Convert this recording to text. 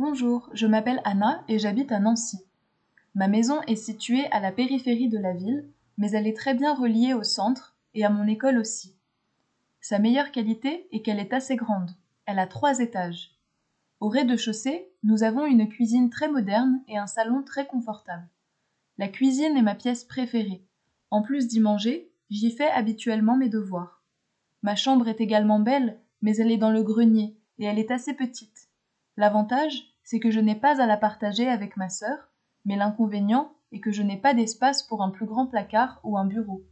Bonjour, je m'appelle Anna et j'habite à Nancy. Ma maison est située à la périphérie de la ville, mais elle est très bien reliée au centre et à mon école aussi. Sa meilleure qualité est qu'elle est assez grande. Elle a 3 étages. Au rez-de-chaussée, nous avons une cuisine très moderne et un salon très confortable. La cuisine est ma pièce préférée. En plus d'y manger, j'y fais habituellement mes devoirs. Ma chambre est également belle, mais elle est dans le grenier et elle est assez petite. L'avantage, c'est que je n'ai pas à la partager avec ma sœur, mais l'inconvénient est que je n'ai pas d'espace pour un plus grand placard ou un bureau.